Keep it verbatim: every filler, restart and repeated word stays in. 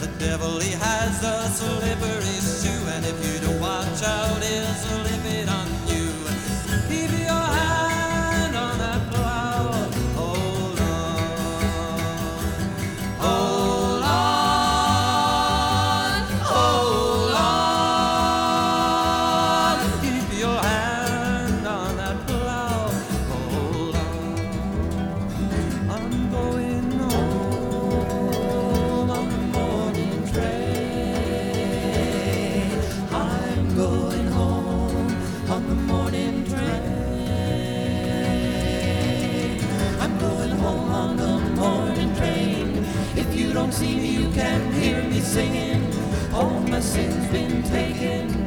The devil, he has a slippery shoe, and if you don't watch out, he'll slip it on you. Keep your hand on that plow. Hold on. Hold on. Hold on. Keep your hand on that plow. Hold on. I'm going home on the morning train. I'm going home on the morning train. I'm going home on the morning train. If you don't see me, you can hear me singing. All my sins been taken.